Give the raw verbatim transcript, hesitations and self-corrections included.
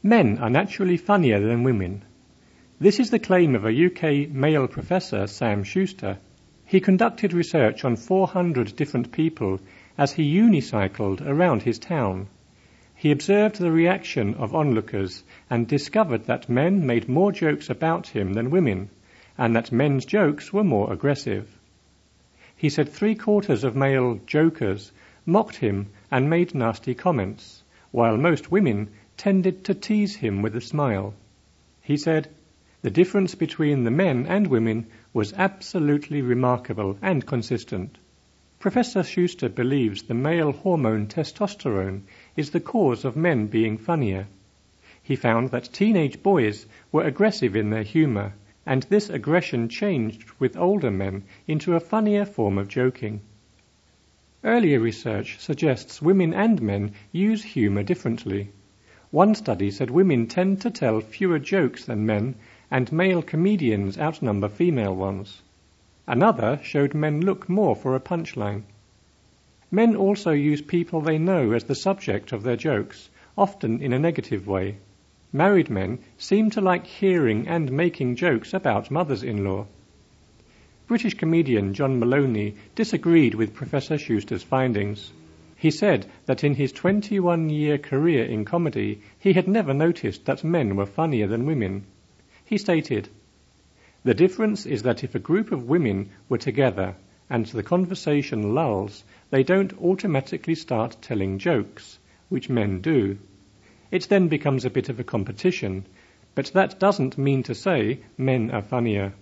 Men are naturally funnier than women. This is the claim of a U K male professor, Sam Schuster. He conducted research on four hundred different people as he unicycled around his town. He observed the reaction of onlookers and discovered that men made more jokes about him than women, and that men's jokes were more aggressive. He said three-quarters of male jokers mocked him and made nasty comments, while most women tended to tease him with a smile. He said, "The difference between the men and women was absolutely remarkable and consistent." Professor Schuster believes the male hormone testosterone is the cause of men being funnier. He found that teenage boys were aggressive in their humor, and this aggression changed with older men into a funnier form of joking. Earlier research suggests women and men use humor differently. One study said women tend to tell fewer jokes than men, and male comedians outnumber female ones. Another showed men look more for a punchline. Men also use people they know as the subject of their jokes, often in a negative way. Married men seem to like hearing and making jokes about mothers-in-law. British comedian John Maloney disagreed with Professor Schuster's findings. He said that in his twenty-one-year career in comedy, he had never noticed that men were funnier than women. He stated, "The difference is that if a group of women were together and the conversation lulls, they don't automatically start telling jokes, which men do. It then becomes a bit of a competition, but that doesn't mean to say men are funnier."